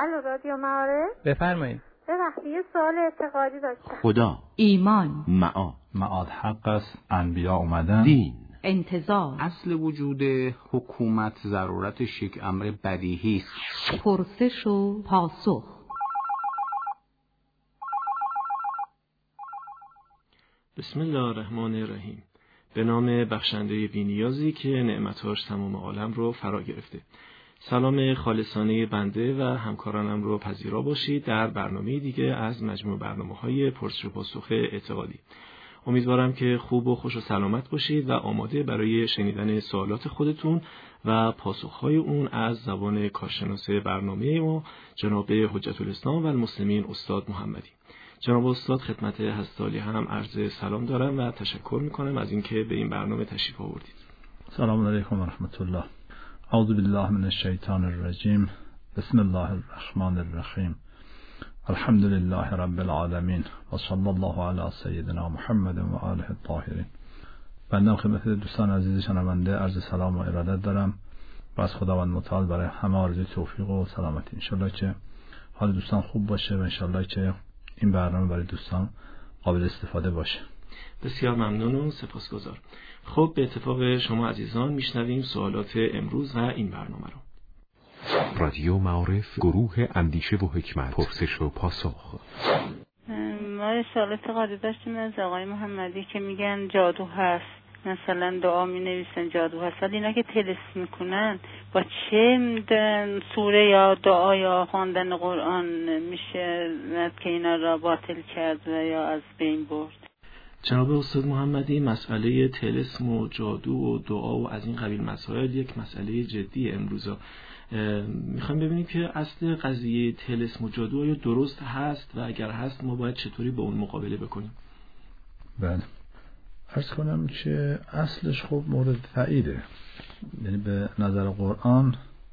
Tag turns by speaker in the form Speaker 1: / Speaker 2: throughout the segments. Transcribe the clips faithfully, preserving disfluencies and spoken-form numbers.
Speaker 1: الو رادیو معارف.
Speaker 2: بفرمایید.
Speaker 1: ببخشید یه سوال اعتقادی داشتم.
Speaker 3: خدا،
Speaker 4: ایمان،
Speaker 3: معاد،
Speaker 5: معاد حق است، انبیا اومدن،
Speaker 3: دین،
Speaker 4: انتظار،
Speaker 3: اصل وجود حکومت ضرورتش یک امر بدیهی است.
Speaker 4: پرسش و پاسخ.
Speaker 6: بسم الله الرحمن الرحیم. به نام بخشنده بی‌نیازی که نعمتاش تمام عالم رو فرا گرفته. سلام خالصانه بنده و همکارانم رو پذیرا باشید در برنامه دیگه از مجموع برنامه‌های پرسش و پاسخ اعتقادی. امیدوارم که خوب و خوش و سلامت باشید و آماده برای شنیدن سوالات خودتون و پاسخ‌های اون از زبان کارشناس برنامه ما جناب حجت الاسلام و المسلمین استاد محمدی. جناب استاد خدمت هستالی هم عرض سلام دارم و تشکر میکنم از اینکه به این برنامه تشریف آوردید.
Speaker 5: سلام علیکم و رحمت الله. اعوذ بالله من الشیطان الرجیم. بسم الله الرحمن الرحیم. الحمد لله رب العالمین و صلی الله علی سیدنا محمد و آله الطاهرین. بنده خدمت دوستان عزیز شنونده عرض سلام و ارادت دارم و از خداوند متعال برای همه آرزوی توفیق و سلامتی. انشالله که حال دوستان خوب باشه و انشالله که این برنامه برای دوستان قابل استفاده باشه.
Speaker 6: بسیار ممنون و سپاسگزار. خب به اتفاق شما عزیزان میشنویم سوالات امروز و این برنامه رو.
Speaker 3: رادیو معارف، گروه اندیشه و حکمت، پرسش و پاسخ.
Speaker 7: ما سوال اعتقادی داشتیم از آقای محمدی که میگن جادو هست، مثلا دعا می نویسن جادو هست، ولی اینا که طلسم میکنن با چه سوره یا دعا یا خواندن قرآن میشه که اینا را باطل کرد و یا از بین برد؟
Speaker 6: جناب استاد محمدی، مسئله طلسم و جادو و دعا و از این قبیل مسائل یک مسئله جدی امروزا. میخوایم ببینیم که اصل قضیه طلسم و جادو آیا درست هست و اگر هست ما باید چطوری با اون مقابله بکنیم؟
Speaker 5: بله، عرض کنم که اصلش خب مورد تاییده. یعنی به نظر قرآن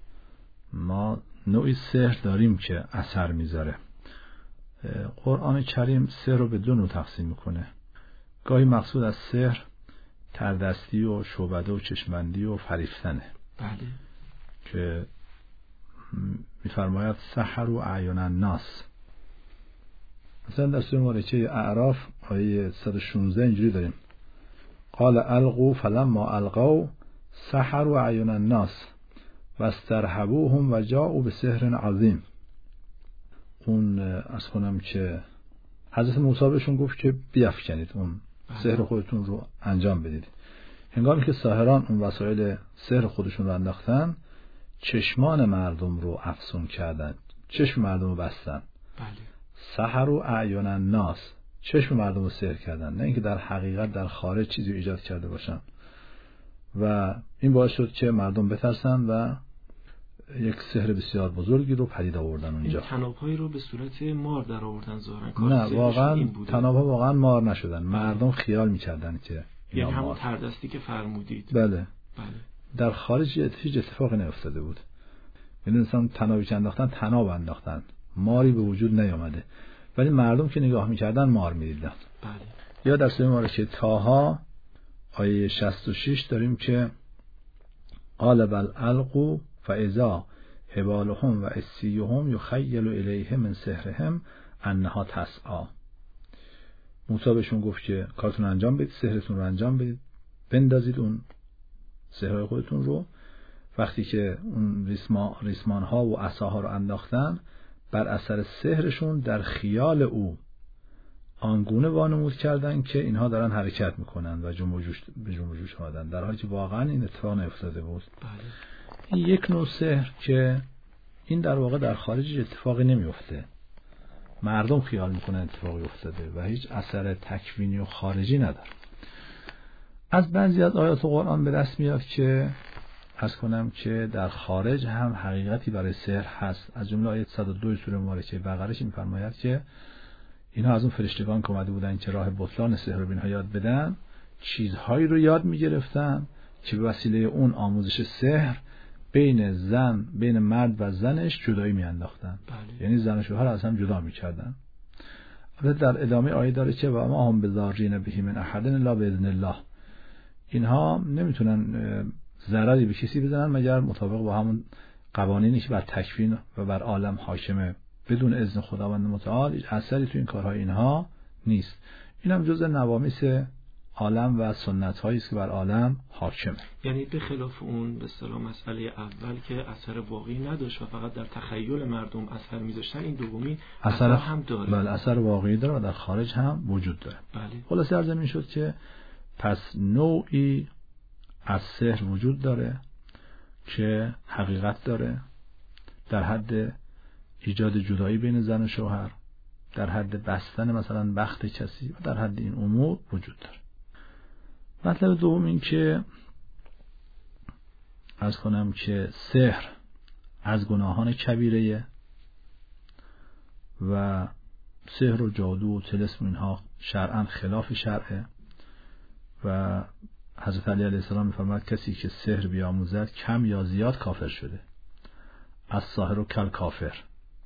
Speaker 5: ما نوعی سحر داریم که اثر میذاره. قرآن کریم سحر رو به دو نوع تقسیم میکنه. گاهی مقصود از سحر تردستی و شعبده و چشمندی و فریفتنه.
Speaker 6: بله.
Speaker 5: که میفرماید سحر و اعین الناس. مثلا در سوره مبارکه اعراف آیه صد و شانزده اینجوری داریم: قال القوا فلما القوا سحروا اعین الناس واسترهبوهم و جاءوا بسحر عظیم. اون از کنم که حضرت موسی بهشون گفت که بیفکنید، اون سحر خودتون رو انجام بدید. هنگامی که ساحران اون وسایل سحر خودشون رو انداختن، چشمان مردم رو افسون کردن، چشم مردم رو بستن.
Speaker 6: بله.
Speaker 5: سحر و اعین الناس، چشم مردم رو سحر کردن، نه اینکه در حقیقت در خارج چیزی ایجاد کرده باشن. و این باعث شد که مردم بترسن و یک سحر بسیار بزرگی رو پدید آوردن اونجا.
Speaker 6: این تناب‌هایی رو به صورت مار در آوردن ظاهرا.
Speaker 5: نه، واقعا تناب‌ها واقعا مار نشدن. مردم خیال می‌کردن که
Speaker 6: یعنی همون تردستی که فرمودید.
Speaker 5: بله.
Speaker 6: بله.
Speaker 5: در خارج هیچ اتفاقی نیفتاده بود. می‌دونستم تنابی که انداختن تناب انداختن، ماری به وجود نیامده، ولی مردم که نگاه می‌کردن مار می‌دیدن.
Speaker 6: بله.
Speaker 5: یا در سوره مبارکه طه آیه شصت و شش داریم که قال بل القوا فاذا حبالهم و عصیهم یخیل الیه من سحرهم انها تسعی. موسی بهشون گفت که کارتون انجام بدید، سحرتون رو انجام بدید، بندازید اون سحرهای خودتون رو. وقتی که اون ریسمان ریسمان ها و عصاها رو انداختن، بر اثر سحرشون در خیال او آنگونه وانمود کردن که اینها دارن حرکت میکنن و جنب و جوش به جنب و جوش آمدن، در حالی که واقعا این اتفاق نیفتاده بود.
Speaker 6: بله.
Speaker 5: این یک نوع سحر که این در واقع در خارج اتفاقی نمیفته، مردم خیال میکنن اتفاقی افتاده و هیچ اثر تکوینی و خارجی نداره. از بعضی از آیات قرآن به دست میاد که از کنم که در خارج هم حقیقتی برای سحر هست. از جمله آیه صد و دو سوره مبارکه بقره میفرماید که اینها از اون فرشتگان که اومده بودن که راه بطلان سحر رو به اینها یاد بدن، چیزهایی رو یاد میگرفتن که به وسیله اون آموزش سحر بین زن بین مرد و زنش جدایی میانداختن.
Speaker 6: بله.
Speaker 5: یعنی زن و شوهر از هم جدا میکردن. البته در ادامه آیه داره که و ما هم بضارین به من احد الا باذن الله. اینها نمیتونن ضرری به کسی بزنن مگر مطابق با همون قوانینی که بر تکوین و بر عالم حاکمه بدون اذن خداوند متعال هیچ اثری تو این کارهای اینها نیست. این هم جزء نوامیس عالم و سنت هایی است که بر عالم حاکمه.
Speaker 6: یعنی به خلاف اون به اصطلاح مسئله اول که اثر واقعی نداشت و فقط در تخیل مردم اثر می‌ذاشتن، این دومی اثر, اثر هم داره.
Speaker 5: بله اثر واقعی داره و در خارج هم وجود داره.
Speaker 6: بله.
Speaker 5: خلاصه عرض این شد که پس نوعی از سحر وجود داره که حقیقت داره، در حد ایجاد جدایی بین زن و شوهر، در حد بستن مثلا بخت کسی و در حد این امور وجود داره. مطلب دوم این که عرض کنم که سحر از گناهان کبیره و سحر و جادو و طلسم اینها شرعاً خلاف شرعه و حضرت علی علیه السلام می‌فرماید کسی که سحر بیاموزد کم یا زیاد کافر شده، از ساحر و کل کافر،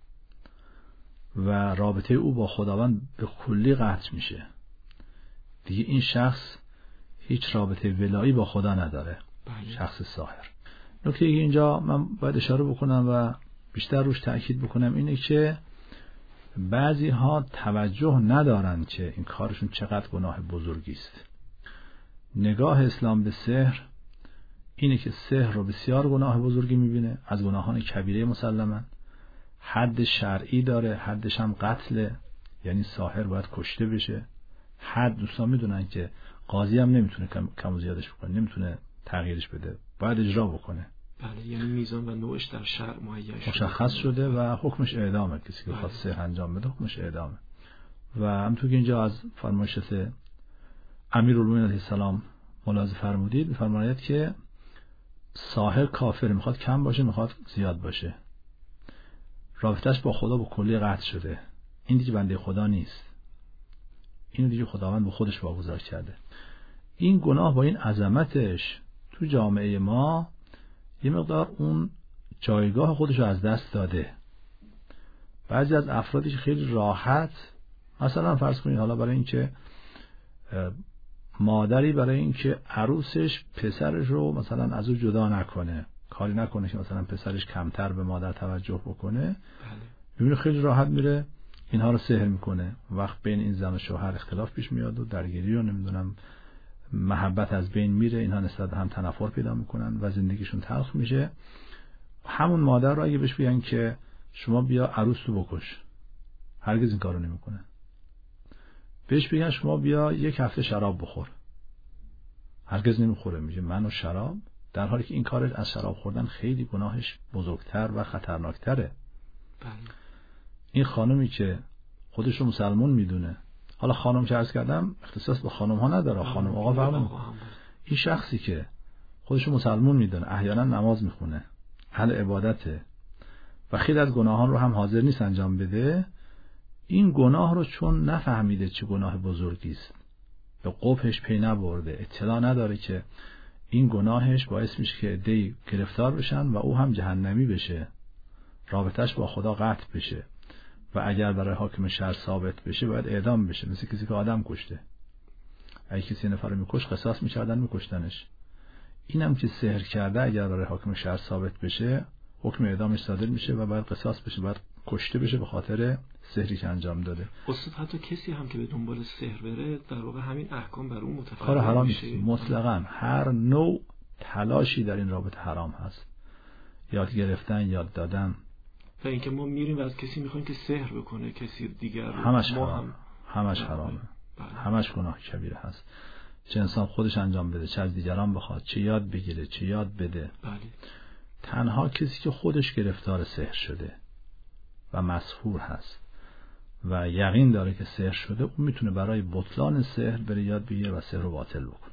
Speaker 5: و رابطه او با خداوند به کلی قطع میشه. دیگه این شخص هیچ رابطه ولایی با خدا نداره.
Speaker 6: بله.
Speaker 5: شخص ساحر. نکته ای اینجا من باید اشاره بکنم و بیشتر روش تأکید بکنم اینه که بعضی ها توجه ندارن که این کارشون چقدر گناه بزرگی است. نگاه اسلام به سحر اینه که سحر رو بسیار گناه بزرگی میبینه، از گناهان کبیره مسلماً، حد شرعی داره، حدش هم قتله، یعنی ساحر باید کشته بشه. حد دوستان میدونن که قاضی هم نمیتونه کم و زیادش بکنه، نمیتونه تغییرش بده، باید اجرا بکنه.
Speaker 6: بله، یعنی میزان و نوعش در شرع معین شده،
Speaker 5: مشخص شده و حکمش اعدامه. کسی که بخواد سحر انجام بده حکمش اعدامه. و همونطور که اینجا از فرمایشات امیرالمومنین علیه السلام ملاحظه فرمودید، می‌فرماید که ساحر کافر، میخواد کم باشه میخواد زیاد باشه، رابطه‌اش با خدا با کلی قطع شده، این دیگه بنده خدا نیست، اینو دیگه خداوند به خودش واگذار کرده. این گناه با این عظمتش تو جامعه ما یه مقدار اون جایگاه خودش رو از دست داده. بعضی از افرادی که خیلی راحت، مثلا فرض کنید حالا برای اینکه مادری برای اینکه عروسش پسرش رو مثلا از او جدا نکنه، کاری نکنه که مثلا پسرش کمتر به مادر توجه بکنه، ببینه خیلی راحت میره اینها رو سحر میکنه. وقت بین این زن و شوهر اختلاف پیش میاد و درگیری و نمیدونم محبت از بین میره، اینها نسبت هم تنفر پیدا میکنن و زندگیشون تلخ میشه. همون مادر رو اگه بهش بگن که شما بیا عروس رو بکش، هرگز این کارو نمیکنه. بهش بگن شما بیا یک هفته شراب بخور، هرگز نمیخوره. میگه من و شراب، در حالی که این کارش از شراب خوردن خیلی گناهش بزرگتر و خطرناکتره.
Speaker 6: بله.
Speaker 5: این خانمی که خودش رو مسلمان میدونه، حالا خانم که عرض کردم اختصاص به خانم ها نداره، خانم آقا فرمون، این شخصی که خودش رو مسلمان میدونه، احیانا نماز میخونه، اهل عبادته و خیلی از گناهان رو هم حاضر نیست انجام بده، این گناه رو چون نفهمیده چه گناه بزرگی است، به قبحش پی نبرده، اطلاع نداره که این گناهش باعث میشه که عده‌ای گرفتار بشن و او هم جهنمی بشه، رابطش با خدا قطع بشه و اگر برای حاکم شهر ثابت بشه باید اعدام بشه، مثل کسی که آدم کشته. اگه کسی نفر رو میکش قصاص میکردن میکشتنش. اینم که سحر کرده اگر برای حاکم شهر ثابت بشه حکم اعدامش صادر میشه و باید قصاص بشه، باید کشته بشه به خاطر سحری که انجام داده.
Speaker 6: استاد حتی کسی هم که به دنبال سحر بره در واقع همین احکام بر اون متفاوت
Speaker 5: کار حرام نیست مطلقاً. هر نوع تلاشی در این رابطه حرام هست، یاد گرفتن، یاد دادن
Speaker 6: و اینکه ما میریم و از کسی میخوایم که سحر بکنه کسی دیگر،
Speaker 5: همش
Speaker 6: ما
Speaker 5: حرام.
Speaker 6: هم
Speaker 5: همش حرامه. همش گناه کبیره هست. چه انسان خودش انجام بده، چه از دیگران بخواد، چه یاد بگیره، چه یاد بده.
Speaker 6: بله.
Speaker 5: تنها کسی که خودش گرفتار سحر شده و مسحور هست و یقین داره که سحر شده، اون میتونه برای بطلان سحر بره یاد بگیره و سحر رو باطل بکنه.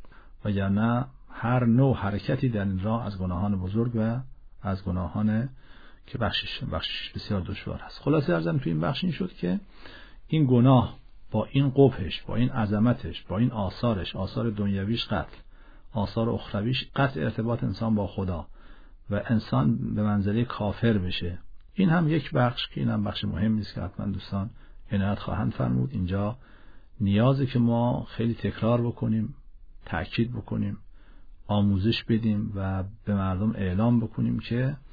Speaker 5: وگرنه هر نوع حرکتی در این راه از گناهان بزرگ و از گناهان که بخشش بخشش بسیار دشوار هست. خلاصه ارزم تو این بخش این شد که این گناه با این قبحش، با این عظمتش، با این آثارش، آثار دنیویش قتل، آثار اخرویش قطع ارتباط انسان با خدا و انسان به منزله کافر بشه. این هم یک بخش که این هم بخش مهم نیست که حتما دوستان عنایت خواهند فرمود. اینجا نیازه که ما خیلی تکرار بکنیم، تأکید بکنیم، آموزش بدیم و به مردم اعلام بکنیم که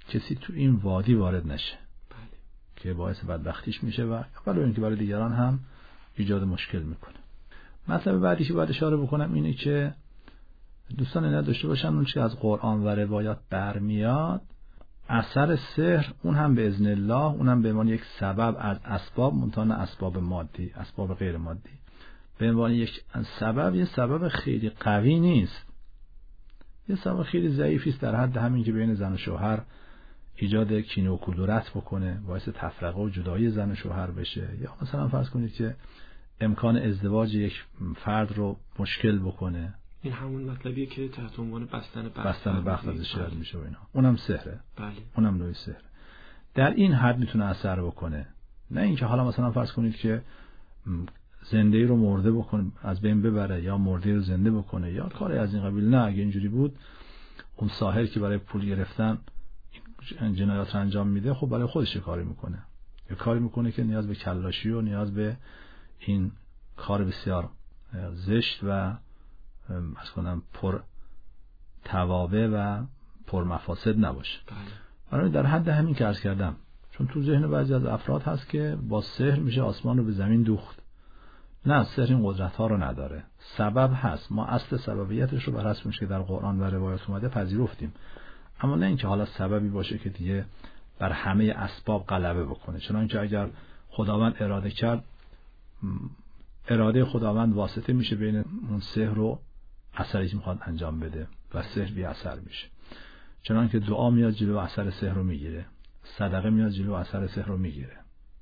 Speaker 5: کسی تو این وادی وارد نشه
Speaker 6: بله.
Speaker 5: که باعث بدبختیش میشه و برای اینکه برای دیگران هم ایجاد مشکل میکنه. مطلب بعدی که باید اشاره بکنم اینه که دوستان اینا داشته باشن اون چیزی از قرآن و روایات برمیاد، اثر سحر اون هم به اذن الله، اون هم به عنوان یک سبب از اسباب، منتها اسباب مادی، اسباب غیر مادی، به عنوان یک سبب، یه سبب خیلی قوی نیست، یه سبب خیلی ضعیفی است، در حد همین که بین زن و شوهر ایجاد کینه و کدورت بکنه، باعث تفرقه و جدایی زن و شوهر بشه، یا مثلا فرض کنید که امکان ازدواج یک فرد رو مشکل بکنه.
Speaker 6: این همون مطلبیه که تحت عنوان بستن بخت
Speaker 5: بستن بخت ازش یاد میشه و اینا. اونم سحره.
Speaker 6: بله.
Speaker 5: اونم نوعی سحر. در این حد میتونه اثر بکنه. نه اینکه حالا مثلا فرض کنید که زنده رو مرده بکنه، از بین ببره، یا مرده رو زنده بکنه، یا کاری از این قبیل. نه، اگه اینجوری بود اون ساحر که برای پول گرفتن جنایات رو انجام میده، خب برای خودش کاری میکنه. یه کاری میکنه که نیاز به کلاشی و نیاز به این کار بسیار زشت و از کنم پر توابع و پر مفاسد نباشه. برای در حد همین که عرض کردم، چون تو ذهن بعضی از افراد هست که با سحر میشه آسمان رو به زمین دوخت. نه، سحر این قدرت ها رو نداره. سبب هست، ما اصل سببیتش رو بر اساس که در قرآن و روایات اومده پذیرفتیم، اما نه اینکه حالا سببی باشه که دیگه بر همه اسباب غلبه بکنه. چنانکه اگر خداوند اراده کرد، اراده خداوند واسطه میشه بین اون سحر و اثری که میخواد انجام بده و سحر بی اثر میشه. چنانکه دعا میاد جلو اثر سحر رو میگیره، صدقه میاد جلو اثر سحر رو میگیره،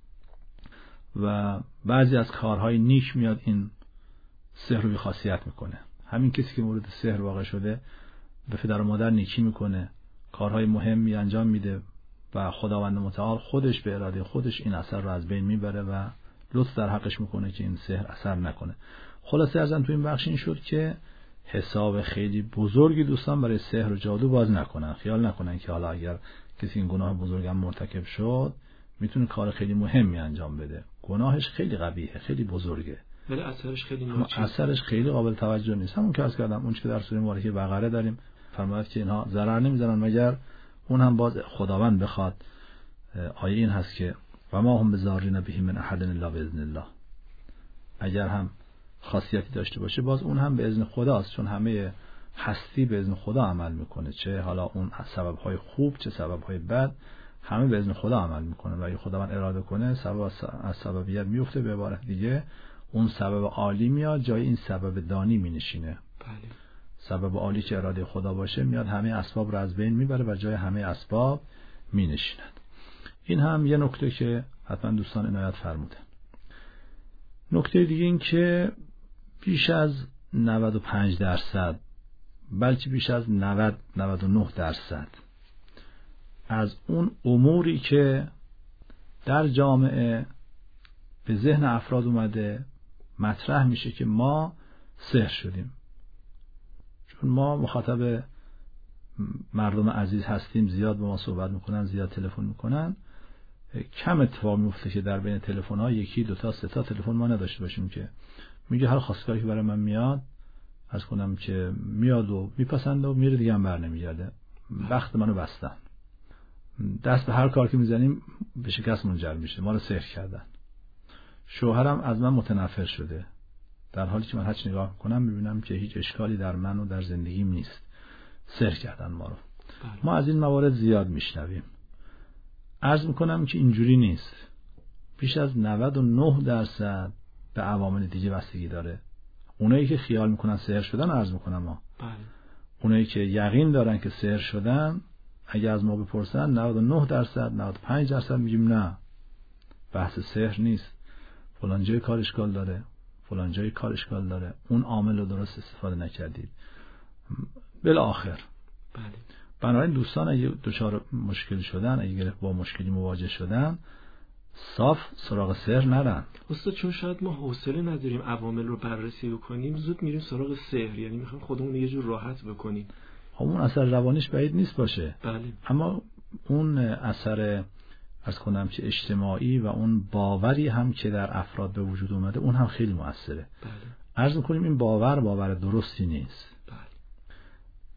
Speaker 5: و بعضی از کارهای نیک میاد این سحر رو بی خاصیت میکنه. همین کسی که مورد سحر واقع شده به پدر و مادر نیکی میکنه، کارهای مهمی انجام میده و خداوند متعال خودش به اراده خودش این اثر رو از بین میبره و لطف در حقش میکنه که این سحر اثر نکنه. خلاصه ازم تو این بخش این شد که حساب خیلی بزرگی دوستان برای سحر و جادو باز نکنن. خیال نکنن که حالا اگر کسی این گناه بزرگم مرتکب شد میتونه کار خیلی مهمی انجام بده. گناهش خیلی قبیحه، خیلی بزرگه،
Speaker 6: ولی اثرش خیلی ناچیز،
Speaker 5: اثرش خیلی قابل توجه نیست. همون که عرض کردم، اون که در سوره مبارکه بقره داریم فرمود که اینها ضرر نمیزنن مگر اون هم باز خداوند بخواد. آیه این هست که و ما هم بزارین به من احد الا باذن الله، اگر هم خاصیتی داشته باشه باز اون هم به اذن خداست، چون همه هستی به اذن خدا عمل میکنه، چه حالا اون سبب‌های خوب چه سبب‌های بد همه به اذن خدا عمل میکنه و اگه خداوند اراده کنه سبب از سببیت میفته. به عبارت دیگه اون سبب عالی میاد جای این سبب دانی مینشینه.
Speaker 6: بله.
Speaker 5: سبب عالی که اراده خدا باشه میاد همه اسباب رو از بین میبره و جای همه اسباب مینشیند. این هم یه نکته که حتما دوستان عنایت فرمودن. نکته دیگه این که بیش از نود و پنج درصد بلکه بیش از نود نود و نه درصد از اون اموری که در جامعه به ذهن افراد اومده مطرح میشه که ما سحر شدیم، چون ما مخاطب مردم عزیز هستیم، زیاد با ما صحبت میکنن، زیاد تلفن میکنن، کم اتفاق میفته که در بین تلفن ها یکی دو تا سه تا تلفن ما نداشته باشیم که میگه هر خواستگاری که برای من میاد از کنم که میاد و میپسنده و میره دیگه هم بر نمیگرده، بخت منو بستن، دست به هر کار که میزنیم به شکست منجر میشه، ما رو سحر کردن، شوهرم از من متنفر شده، در حالی که من هرچی نگاه میکنم میبینم که هیچ اشکالی در من و در زندگیم نیست، سحر کردن ما رو. ما از این موارد زیاد میشنویم. عرض میکنم که اینجوری نیست. بیش از نود و نه درصد به عوامل دیگه بستگی داره. اونایی که خیال میکنن سحر شدن، عرض میکنم ما
Speaker 6: بله.
Speaker 5: اونایی که یقین دارن که سحر شدن، اگه از ما بپرسن نود و نه درصد نود و پنج درصد میگیم نه، بحث سحر نیست، فلان جای کار اشکال داره، فلان جای کار اشکال داره، اون عامل رو درست استفاده نکردید. بالاخره
Speaker 6: بله.
Speaker 5: بنابراین دوستان اگه دچار مشکل شدن، اگه با مشکلی مواجه شدن، صاف سراغ سحر نرن.
Speaker 6: استاد چون شاید ما حوصله نداریم عوامل رو بررسی بکنیم، زود میریم سراغ سحر، یعنی میخوایم خودمون یه جور راحت بکنیم.
Speaker 5: اون اثر روانیش بعید نیست باشه.
Speaker 6: بله.
Speaker 5: اما اون اثر عرض کنم که اجتماعی و اون باوری هم که در افراد به وجود اومده، اون هم خیلی مؤثره.
Speaker 6: بله.
Speaker 5: عرض می‌کنیم این باور باور درستی نیست.
Speaker 6: بله.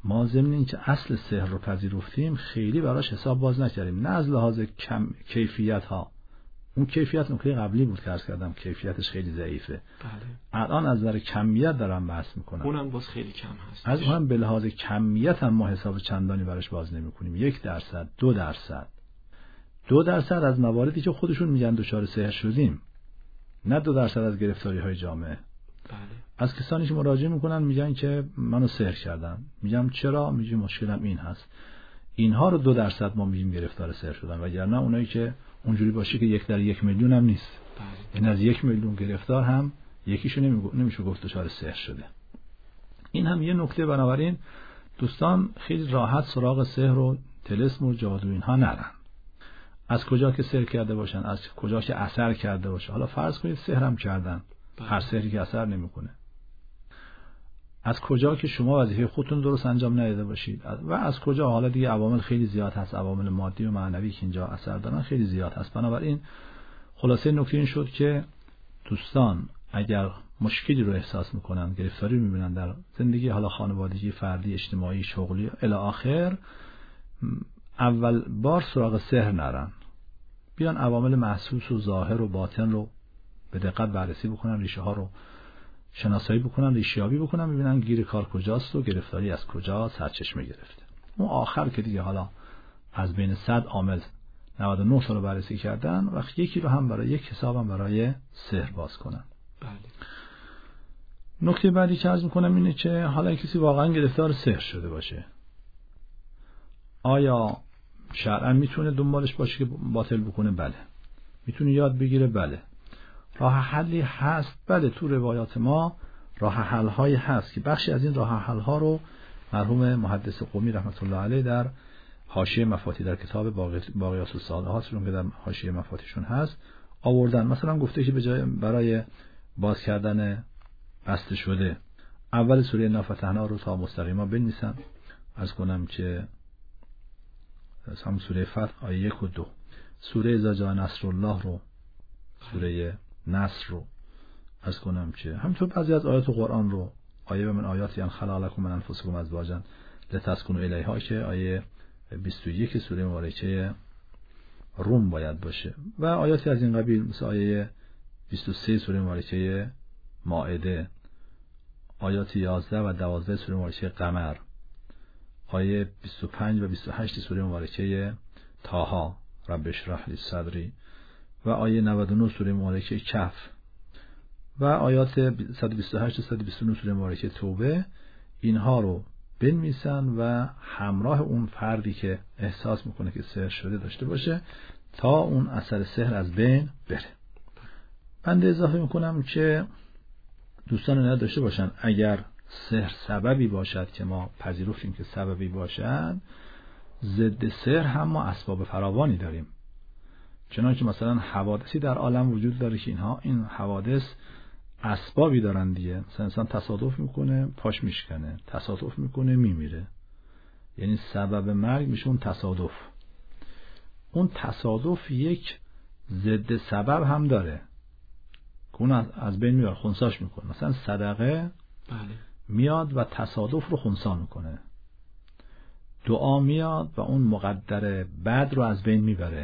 Speaker 5: ما ضمن این که اصل سحر رو پذیرفتیم خیلی براش حساب باز نکردیم، نه از لحاظ کم کیفیت ها. اون کیفیت نکته قبلی بود که عرض کردم کیفیتش خیلی ضعیفه.
Speaker 6: بله.
Speaker 5: الان از نظر کمیت دارم بحث میکنم.
Speaker 6: اونم باز خیلی کم هست.
Speaker 5: از اونم به لحاظ کمیت هم ما حساب چندانی براش باز نمیکنیم. یک درصد، دو درصد، دو درصد از مواردی که خودشون میگن دچار سحر شدیم، نه دو درصد از گرفتاری های جامعه.
Speaker 6: بله.
Speaker 5: از کسانی که مراجعه میکنن میگن که منو سحر کردن، میگم چرا؟ میگم مشکلم این هست. اینها رو دو درصد ما میگیم گرفتار سحر شدن، وگرنه اونایی که اونجوری باشه که یک در یک میلیون هم نیست.
Speaker 6: بله.
Speaker 5: این از یک میلیون گرفتار هم یکیشو نمیشه گفت دچار سحر شده. این هم یه نکته. بنابراین دوستان خیلی راحت سراغ سحر و طلسم و جادو اینها نرن. از کجا که سحر کرده باشن، از کجا که اثر کرده باشه. حالا فرض کنید سحر هم کردن،
Speaker 6: بله.
Speaker 5: هر سحری که اثر نمیکنه. از کجا که شما وظیفه خودتون درست انجام نداده باشید و از کجا، حالا دیگه عوامل خیلی زیاد هست، عوامل مادی و معنوی که اینجا اثر دارن خیلی زیاد هست. بنابراین خلاصه نکته این شد که دوستان اگر مشکلی رو احساس میکنن، گرفتاری میبینن در زندگی، حالا خانوادگی، فردی، اجتماعی، شغلی الی آخر، اول بار سراغ سحر نرن، بیان عوامل محسوس و ظاهر و باطن رو به دقت بررسی بکنن، ریشه ها رو شناسایی بکنن، ریشه‌یابی بکنن، ببینن گیر کار کجاست و گرفتاری از کجا سرچشمه گرفته. اون آخر که دیگه حالا از بین صد عامل نود و نه تا رو بررسی کردن، وقت یکی رو هم برای یک حسابم برای سحر باز کنن.
Speaker 6: بله.
Speaker 5: نکته بعدی که عرض میکنم اینه که حالا کسی واقعا گرفتار سحر شده باشه، آیا شرعاً میتونه دنبالش باشه که باطل بکنه؟ بله. میتونه یاد بگیره؟ بله. راه حلی هست؟ بله. تو روایات ما راه حل هایی هست که بخشی از این راه حل ها رو مرحوم محدث قمی رحمت الله علیه در حاشیه مفاتیح در کتاب باقیات الصالحات رو که در حاشیه مفاتیحشون هست آوردن. مثلا گفته که به جای برای باز کردن بسته شده اول سوره نافتحنا رو تا مستقیما بنویسن. از کنم که هم سوره فتح آیه یک و دو، سوره اذا جاء نصر الله رو، سوره نصر رو، از کنم که همینطور بعضی از آیات قرآن رو، آیه من آیاتی ان خلق لکم من انفسکم ازواجا لتسکنوا الیها که آیه بیست و یک سوره مبارکه روم باید باشه، و آیاتی از این قبیل مثل آیه بیست و سه سوره مبارکه مائده، آیات یازده و دوازده سوره مبارکه قمر، آیه بیست و پنج و بیست و هشت سوره مبارکه طه رب اشرح لی صدری، و آیه نود و نه سوره مبارکه کهف، و آیات صد و بیست و هشت و صد و بیست و نه سوره مبارکه توبه. اینها رو بنویسن و همراه اون فردی که احساس میکنه که سحر شده داشته باشه تا اون اثر سحر از بین بره. بنده اضافه میکنم که دوستان اینا داشته باشن اگر سحر سببی باشد که ما پذیرفتیم که سببی باشد، ضد سحر هم ما اسباب فراوانی داریم. چنانکه مثلا حوادثی در عالم وجود داره که اینها این حوادث اسبابی دارن دیگه. مثلا انسان تصادف میکنه پاش میشکنه، تصادف میکنه میمیره، یعنی سبب مرگ میشه اون تصادف. اون تصادف یک ضد سبب هم داره که اون از بین میاد، خنثاش میکنه. مثلا صدقه
Speaker 6: بله.
Speaker 5: میاد و تصادف رو خنثی میکنه. دعا میاد و اون مقدر بد رو از بین میبره.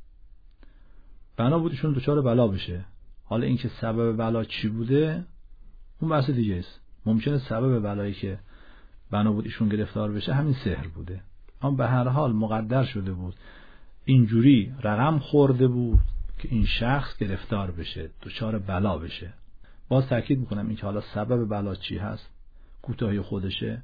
Speaker 5: بنا بودشون دچار بلا بشه. حالا اینکه سبب بلا چی بوده اون بحث دیگه است. ممکنه سبب بلایی که بنا بود ایشون گرفتار بشه همین سحر بوده، اما به هر حال مقدر شده بود، اینجوری رقم خورده بود که این شخص گرفتار بشه، دچار بلا بشه. باز تاکید میکنم اینکه حالا سبب بلا چی هست، کوتاهی خودشه،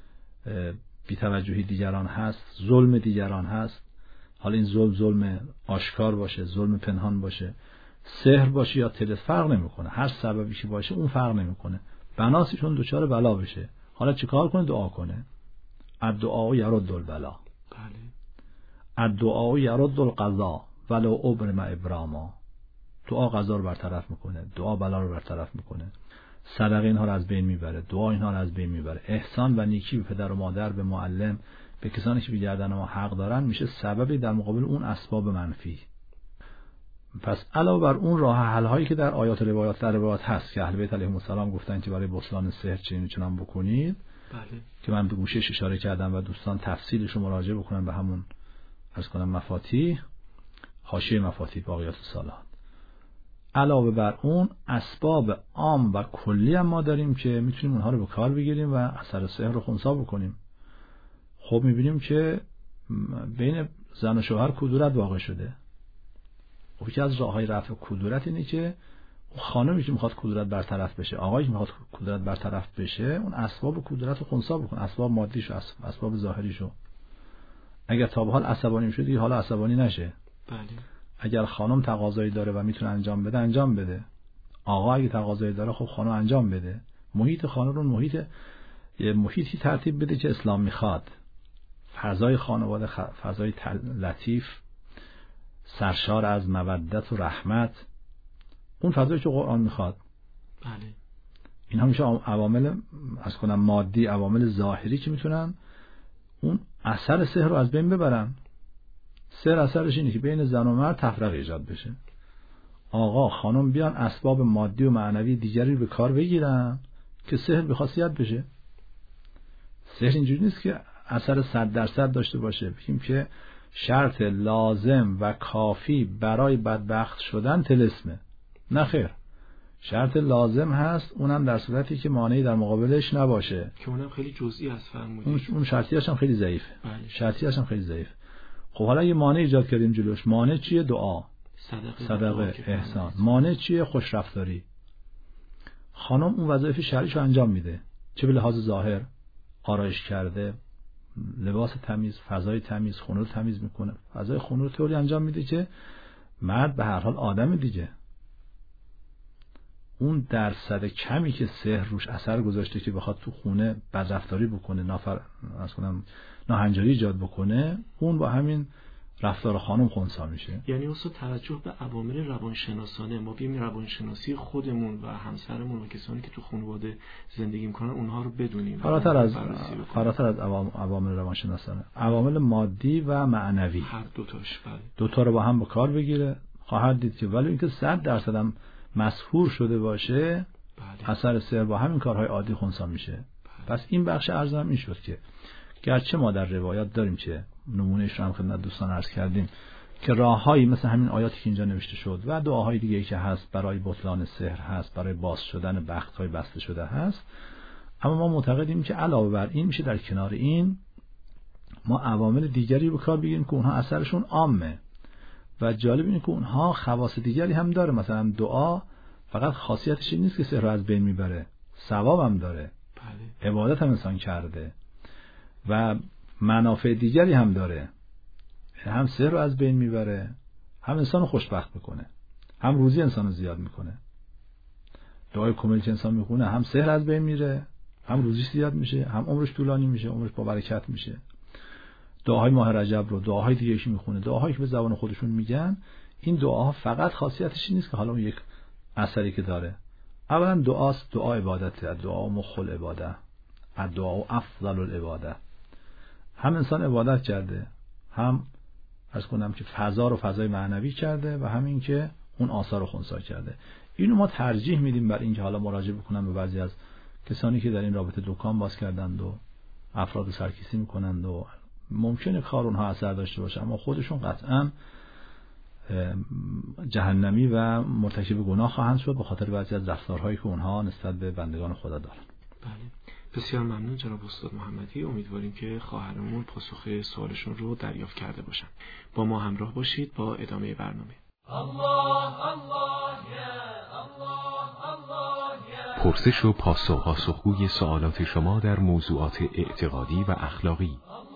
Speaker 5: بی‌توجهی دیگران هست، ظلم دیگران هست. حالا این ظلم ظلم آشکار باشه، ظلم پنهان باشه، سحر باشه یا طلسم، فرق نمیکنه. هر سببی که باشه اون فرق نمیکنه. بناسیشون دچار بلا بشه. حالا چیکار کنه؟ دعا کنه. الدعاء یرد البلا.
Speaker 6: بله.
Speaker 5: الدعاء یرد القضا ولو ابرم ابراما. دعا قضا رو برطرف میکنه، دعا بلا رو برطرف میکنه. صدقه اینها رو از بین میبره، دعا اینها رو از بین میبره. احسان و نیکی به پدر و مادر، به معلم، به کسانی که به گردن ما حق دارن میشه سببی در مقابل اون اسباب منفی. پس علاوه بر اون راه حل هایی که در آیات روایات در روایات هست که اهل بیت علیهم السلام گفتن که برای بطلان سحر چنین چنان بکنید،
Speaker 6: بله.
Speaker 5: که من به گوشش اشاره کردم و دوستان تفصیلش رو مراجعه بکنن به همون عرض کنم مفاتیح، حاشیه مفاتیح باقیات الصالحات. علاوه بر اون اسباب عام و کلی هم ما داریم که میتونیم اونها رو به کار بگیریم و اثر سحر رو خنثی بکنیم. خب میبینیم که بین زن و شوهر کدورت واقع شده. خب یکی از راههای رفع کدورت اینه که خانمی که میخواد کدورت برطرف بشه، آقایی که میخواد کدورت برطرف بشه، اون اسباب کدورت رو خنثی بکنه، اسباب مادیشو، اسباب ظاهریشو. اگر تا به حال عصبانی میشه دیگه حالا عصبانی نشه.
Speaker 6: بله.
Speaker 5: اگر خانم تقاضایی داره و میتونه انجام بده انجام بده. آقا اگه تقاضایی داره خب خانم انجام بده. محیط خانه رو محیط یه محیطی ترتیب بده که اسلام میخواد. فضای خانواده فضای لطیف، سرشار از مودت و رحمت، اون فضایی که قرآن میخواد.
Speaker 6: بله.
Speaker 5: اینها میشه عوامل از کنم مادی، عوامل ظاهری که میتونن اون اثر سحر رو از بین ببرن. سحر اثرش اینه که بین زن و مرد تفرقه ایجاد بشه. آقا خانم بیان اسباب مادی و معنوی دیگری رو به کار بگیرن که سحر به خاصیت بشه. سحر اینجوری نیست که اثر صد درصد داشته باشه. بگیم که شرط لازم و کافی برای بدبخت شدن طلسمه. نه خیر. شرط لازم هست، اونم در صورتی که مانعی در مقابلش نباشه،
Speaker 6: که اونم خیلی جزئی از فرمودید.
Speaker 5: اون شرطیاش هم خیلی ضعیفه.
Speaker 6: بله.
Speaker 5: شرطیاش هم خیلی ضعیف. خب حالا یه مانع ایجاد کردیم جلوش. مانع چیه؟ دعا،
Speaker 6: صدقه,
Speaker 5: صدقه، احسان. مانع چیه؟ خوش رفتاری. خانم اون وظایف شرعیشو انجام میده، چه به لحاظ ظاهر، آرایش کرده، لباس تمیز، فضای تمیز، خونه رو تمیز میکنه، فضای خونه رو طوری انجام میده که مرد به هر حال آدم دیگه. اون درصد کمی که سحر روش اثر گذاشته که بخواد تو خونه بدرفتاری بکنه، نافر از کنم ناهنجاری ایجاد بکنه، اون با همین رفتار خانم خنثی میشه.
Speaker 6: یعنی اصلا توجه به عوامل روانشناسانه، ما بیایم روانشناسی خودمون و همسرمون و کسانی که تو خانواده زندگی میکنن اونها رو بدونیم.
Speaker 5: فراتر از فراتر از عوامل روانشناسانه، عوامل مادی و معنوی،
Speaker 6: هر دو تاش. بله. دو
Speaker 5: تا رو با هم به کار بگیره. خواهد دید که ولی اینکه صد درصد هم مسحور شده باشه، بله، اثر سحر با همین کارهای عادی خنثی میشه. بله. پس این بخش ارزم این شد که گرچه ما در روایات داریم که نمونهش رو هم خدمت دوستان عرض کردیم که راههایی مثل همین آیاتی که اینجا نوشته شد و دعاهای دیگه‌ای که هست برای بطلان سحر هست، برای باز شدن بخت‌های بسته شده هست، اما ما معتقدیم که علاوه بر این میشه در کنار این ما عوامل دیگری به کار بگیریم که اونها اثرشون عامه و جالب اینه که اونها خواص دیگری هم داره. مثلا دعا فقط خاصیتش این نیست که سحر رو از بین میبره، ثواب هم داره. بله. عبادت هم انسان کرده و منافع دیگری هم داره، هم سحر رو از بین میبره، هم انسان رو خوشبخت میکنه، هم روزی انسان رو زیاد میکنه. دعای کاملی که انسان میخونه هم سحر از بین میره، هم روزیش زیاد میشه، هم عمرش طولانی میشه، عمرش با برکت میشه. دعاهای ماه رجب رو، دعاهای دیگه که میخونه، دعاهایی که به زبان خودشون میگن، این دعاها فقط خاصیتش نیست که حالا اون یک اثری که داره. اولا دعاست، دعا عبادته، دعا مخ العباده، دعا افضل العباده. هم انسان عبادت کرده، هم عرض کنم که فضا رو فضای معنوی کرده و همین که اون آثار رو خنثی کرده. اینو ما ترجیح میدیم بر اینکه حالا مراجعه بکنن به بعضی از کسانی که در این رابطه دکان باز کردند و افراد سرکیسی میکنند و ممکنه کار اونها اثر داشته باشه، اما خودشون قطعا جهنمی و مرتکب گناه خواهند شد به خاطر بعضی از رفتارهایی که اونها نسبت به بندگان خدا دارن.
Speaker 6: بله. بسیار ممنون جناب استاد محمدی. امیدواریم که خواهرمون پاسخ سوالشون رو دریافت کرده باشن. با ما همراه باشید با ادامه برنامه. الله الله
Speaker 3: یا الله الله یا پرسش و پاسخ، پاسخگوی سوالات شما در موضوعات اعتقادی و اخلاقی.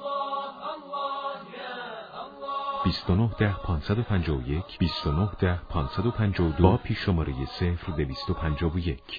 Speaker 3: بیست و نه ده پانصد و پنجاه و یک بیست و نه ده پانصد و پنجاه و دو با پیش شماره صفر دویست و پنجاه و یک.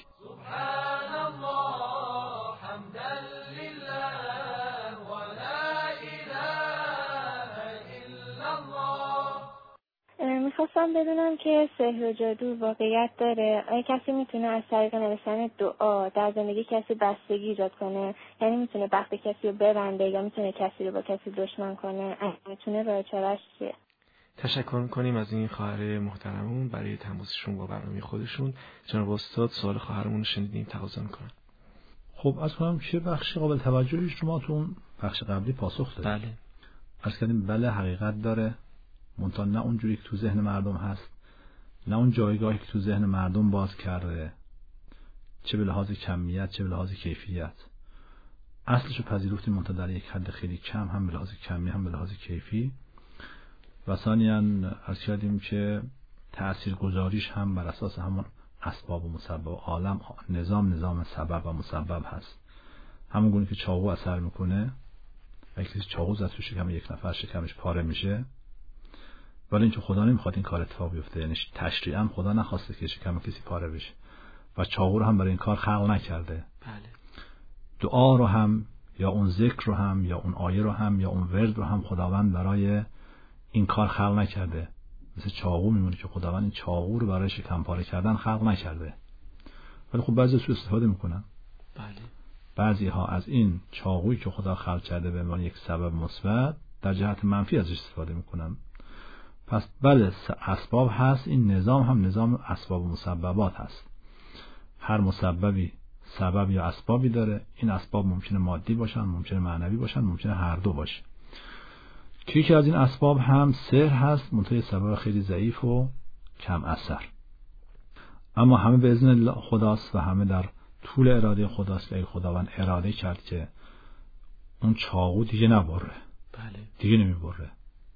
Speaker 1: میخواستم بدونم که سحر و جادو واقعیت داره؟ آیا کسی میتونه از طریق نوشتن دعا در زندگی کسی بستگی ایجاد کنه؟ یعنی میتونه بخت کسی رو ببنده یا میتونه کسی رو با کسی دشمن کنه؟ میتونه راه چاره‌اش چیه؟
Speaker 6: تشکر میکنیم از این خواهر محترمون برای تماسشون با برنامه خودشون. جناب استاد سوال خواهرمون رو شنیدیم، تقاضا میکنم.
Speaker 5: خب از کنم چه بخشی قابل توجهی شما تو اون بخش قبلی پاسخ دادید.
Speaker 6: بله.
Speaker 5: عرض کردیم بله حقیقت داره، منتها نه اونجوری که تو ذهن مردم هست، نه اون جایگاهی که تو ذهن مردم باز کرده، چه به لحاظ کمیت چه به لحاظ کیفیت. اصلشو پذیرفتیم، منتها در یک حد خیلی کم، هم به لحاظ کمی هم به لحاظ کیفی. و ثانیاً عرض کردیم که تأثیرگذاریش هم بر اساس همون اسباب و مسبب عالم، نظام نظام سبب و مسبب هست. همون گونه که چاقو اثر میکنه، اگه کسی چاقو زد تو شکم یک نفر شکمش پاره میشه، ولی اینکه خدا نمیخواد این کار اتفاق بیفته، یعنی تشریعاً خدا نخواسته که شکم کسی پاره بشه و چاقو رو هم برای این کار خلق نکرده.
Speaker 6: بله.
Speaker 5: دعا رو هم یا اون ذکر رو هم یا اون آیه رو هم یا اون ورد رو هم خداوند برای این کار خلق نکرده. مثل چاقو میمونه که خداوند این چاقو رو برای شکم پاره کردن خلق نکرده، ولی خب بعضی سو استفاده میکنن.
Speaker 6: بله. بعضی
Speaker 5: ها از این چاقویی که خدا خلق کرده به عنوان یک سبب مثبت در جهت منفی ازش استفاده میکنن. پس بله اسباب هست، این نظام هم نظام اسباب و مسببات هست. هر مسببی سبب یا اسبابی داره. این اسباب ممکنه مادی باشن، ممکنه معنوی باشن، ممکنه هر دو باشه. که یکی از این اسباب هم سحر هست، منتها سبب خیلی ضعیف و کم اثر، اما همه به اذن الله خداست و همه در طول اراده خداست. که خداوند اراده کرد که اون چاقو دیگه نبره.
Speaker 6: بله.
Speaker 5: دیگه نمیبره.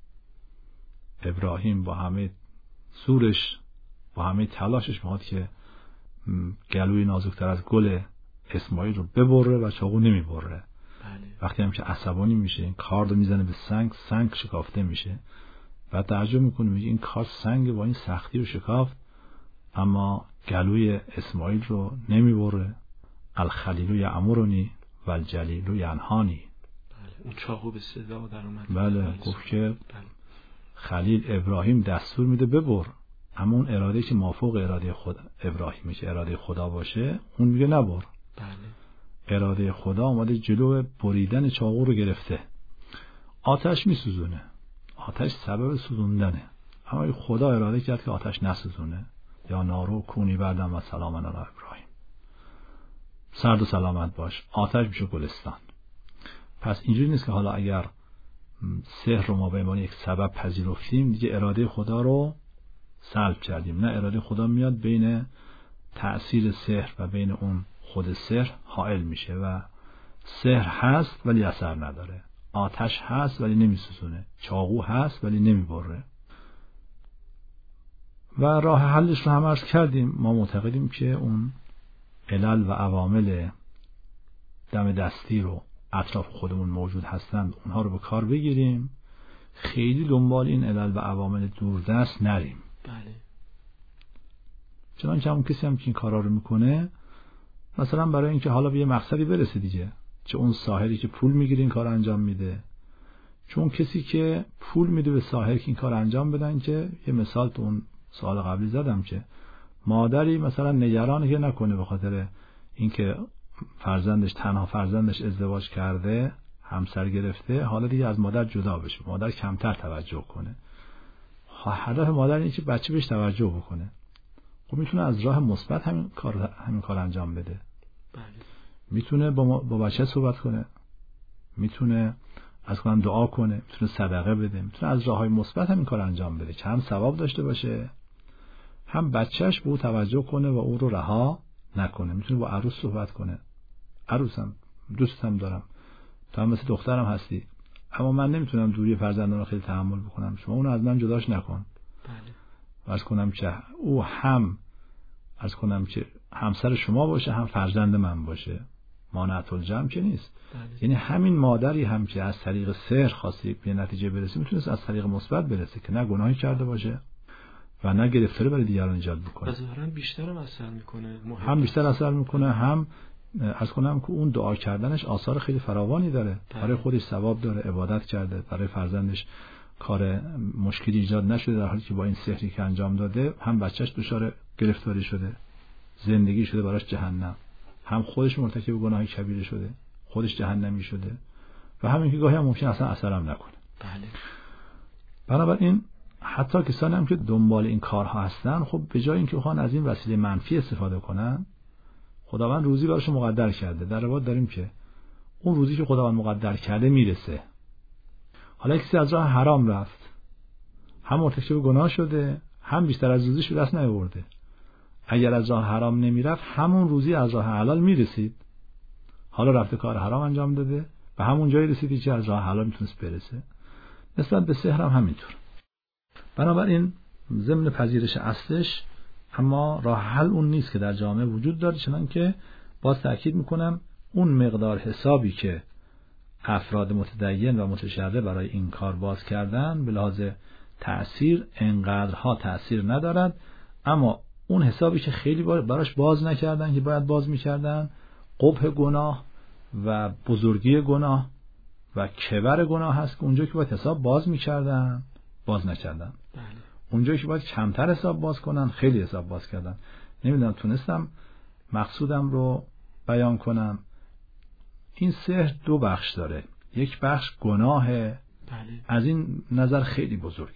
Speaker 5: ابراهیم با همه زورش، با همه تلاشش میخواد که گلوی نازکتر از گل اسماعیل رو ببره و چاقو نمیبره.
Speaker 6: بله.
Speaker 5: وقتی هم که عصبانی میشه این کارد رو میزنه به سنگ، سنگ شکافته میشه. بعد تعجب میکنه، میگه این کار سنگ با این سختی رو شکافت اما گلوی اسماعیل رو نمیبره. الخلیل یأمرنی و الجلیل ینهانی.
Speaker 6: بله. اون چاقو به صدا در اومد.
Speaker 5: بله.
Speaker 6: بله.
Speaker 5: گفت که خلیل ابراهیم دستور میده ببر، اما اون اراده که مافوق اراده خدا ابراهیمه که اراده خدا باشه، اون میگه نبر.
Speaker 6: بله.
Speaker 5: اراده خدا اومده جلو بریدن چاقو رو گرفته. آتش میسوزونه، آتش سبب سوزوندنه، اما خدا اراده کرد که آتش نسوزونه. یا نارو کونی بردم و سلام علی ابراهیم، سرد و سلامت باش. آتش میشه گلستان. پس اینجوری نیست که حالا اگر سحر رو ما به عنوان یک سبب پذیرفتیم دیگه اراده خدا رو سلب کردیم. نه، اراده خدا میاد بین تأثیر سحر و بین اون خود سحر حائل میشه و سحر هست ولی اثر نداره، آتش هست ولی نمیسوزونه، چاقو هست ولی نمیبره. و راه حلش رو هم عرض کردیم. ما معتقدیم که اون علل و عوامل دم دستی رو اطراف خودمون موجود هستند، اونها رو به کار بگیریم، خیلی دنبال این علل و عوامل دوردست نریم.
Speaker 6: بله.
Speaker 5: چنانکه همون کسی هم که این کارا رو میکنه، مثلا برای اینکه حالا به یه مقصدی برسه دیگه، چه اون ساحری که پول میگیره این کار انجام میده، چون کسی که پول میده به ساحر که این کار انجام بدن، که یه مثال تو اون سوال قبلی زدم که مادری مثلا نگرانه که نکنه به خاطر اینکه فرزندش تنها فرزندش ازدواج کرده، همسر گرفته، حالا دیگه از مادر جدا بشه، مادر کمتر توجه کنه. هدف مادر اینه که بچه بهش توجه بکنه. خب میتونه از راه مثبت همین کار همین کار انجام بده.
Speaker 6: بله.
Speaker 5: میتونه با با بچه صحبت کنه، میتونه از کنم دعا کنه، میتونه صدقه بده، میتونه از راههای مثبت همین کار انجام بده که هم ثواب داشته باشه، هم بچهش به او توجه کنه و او رو رها نکنه. میتونه با عروس صحبت کنه، عروسم دوستم دارم، تو هم مثل دخترم هستی، اما من نمیتونم دوری فرزندان رو خیلی تحمل بکنم، شما اونو از من جداش نکن.
Speaker 6: بله.
Speaker 5: عرض کنم که او هم عرض کنم که همسر شما باشه، هم فرزند من باشه، مانعت الجمع که نیست.
Speaker 6: بله.
Speaker 5: یعنی همین مادری هم که از طریق سحر خواسته به نتیجه برسه، میتونه از طریق مثبت برسه که نه گناهی کرده باشه و نه گرفتاری برای دیگران ایجاد بکنه.
Speaker 6: ظاهراً بیشتر هم اثر میکنه.
Speaker 5: هم بیشتر اثر میکنه، هم عرض کنم که اون دعا کردنش آثار خیلی فراوانی داره.
Speaker 6: بله.
Speaker 5: برای خودش ثواب داره، عبادت کرده، برای فرزندش کار مشکلی ایجاد نشده، در حالی که با این سحری که انجام داده هم بچهش دچار گرفتاری شده، زندگی شده براش جهنم، هم خودش مرتکب گناه کبیره شده، خودش جهنمی شده، و همین که گاهی هم ممکن اصلا اثرم نکنه.
Speaker 6: بله.
Speaker 5: بنابراین حتی کسانی هم که دنبال این کارها هستن، خب به جای اینکه بخوان از این وسیله منفی استفاده کنن، خداوند روزی براش مقدر کرده. در روایت داریم که اون روزی که خداوند مقدر کرده میرسه. حالا کسی از راه حرام رفت، هم مرتکب گناه شده، هم بیشتر از روزیش به دست نیاورده. اگر از راه حرام نمیرفت همون روزی از راه حلال میرسید. حالا رفته کار حرام انجام داده و همون جایی رسیدی که از راه حلال میتونست برسه. نسبت به سحر هم همینطور. بنابراین ضمن پذیرش اصلش، اما راه حل اون نیست که در جامعه وجود داره. چنانکه باز تأکید میکنم اون مقدار حسابی که افراد متدین و متشرع برای این کار باز کردن به لحاظ تأثیر انقدرها تأثیر ندارد، اما اون حسابی که خیلی براش باز نکردن که باید باز میکردن، قبح گناه و بزرگی گناه و کبر گناه هست که اونجا که باید حساب باز میکردن باز نکردن.
Speaker 6: بله.
Speaker 5: اونجا که باید کمتر حساب باز کنن خیلی حساب باز کردن. نمیدونم تونستم مقصودم رو بیان کنم. این سحر دو بخش داره. یک بخش گناه، بله. از این نظر خیلی بزرگه.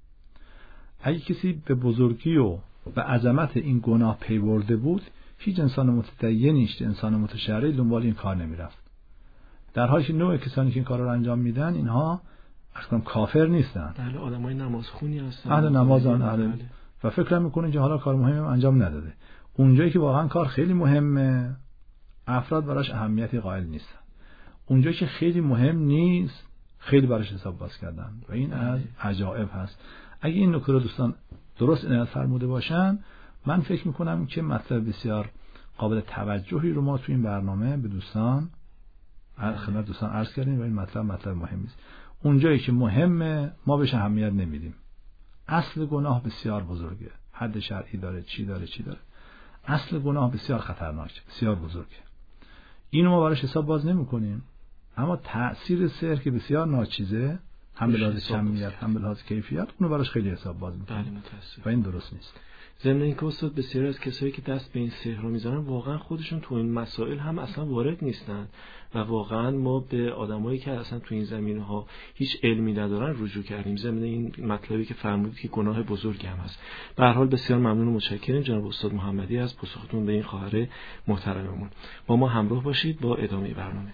Speaker 5: اگه کسی به بزرگی و به عظمت این گناه پی برده بود، هیچ انسان متدینیش، انسان متشرعی دنبال این کار نمیرفت. در حالی که نوع کسانی که این کار رو انجام میدن اینها اصلا کافر نیستن.
Speaker 6: بله، آدمای نمازخونی هستن،
Speaker 5: اهل نمازن، اهل و فکر میکنن که حالا کار مهمی انجام نداده. اونجایی که واقعا کار خیلی مهمه افراد براش اهمیتی قائل نیستن. اونجایی که خیلی مهم نیست خیلی براش حساب باز کردن و این از عجایب هست. اگه این نکته رو دوستان درست عنایت فرموده باشن، من فکر میکنم که مطلب بسیار قابل توجهی رو ما تو این برنامه به دوستان خدمت دوستان عرض کردیم و این مطلب مطلب مهمی است. اونجایی که مهمه ما بهش اهمیت نمیدیم. اصل گناه بسیار بزرگه، حد شرعی داره، چی داره چی داره. اصل گناه بسیار خطرناکه، بسیار بزرگه. اینو ما براش حساب باز نمی‌کنیم، اما تأثیر سحر که بسیار ناچیزه، هم به لحاظ کمیت هم به لحاظ کیفیت، اونو براش خیلی حساب باز می‌کنیم.
Speaker 6: بله متأسفم.
Speaker 5: و این درست نیست.
Speaker 6: ضمن اینکه استاد بسیاری از کسایی که دست به این سحر رو میزنن واقعا خودشون تو این مسائل هم اصلا وارد نیستن و واقعا ما به آدمایی که اصلا تو این زمینه‌ها هیچ علمی ندارن رجوع کردیم. ضمن این مطلبی که فرمودید که گناه بزرگی هم هست. به هر حال بسیار ممنون و متشکرم جناب استاد محمدی از پاسختون به این خواهر محترممون. با ما همراه باشید با ادامه برنامه.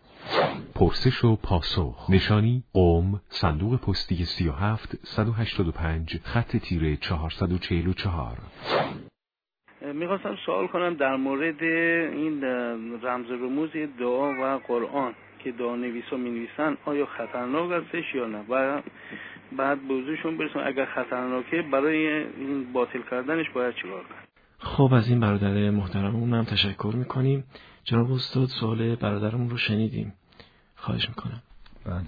Speaker 3: پرسش و پاسخ. نشانی قم، صندوق پستی سی و هفت صد و هشتاد و پنج، خط تیره چهارصد و چهل و چهار.
Speaker 2: میخواستم سوال کنم در مورد این رمز رموز دعا و قرآن که دعا نویسا می نویسن، آیا خطرناک هستش یا نه؟ و بعد بوضوحشون برسون اگر خطرناکه برای این باطل کردنش باید چیکار کنیم؟
Speaker 6: خب از این برادر محترممون هم تشکر میکنیم. جناب استاد سوال برادرمون رو شنیدیم. خواهش میکنم.
Speaker 5: بله.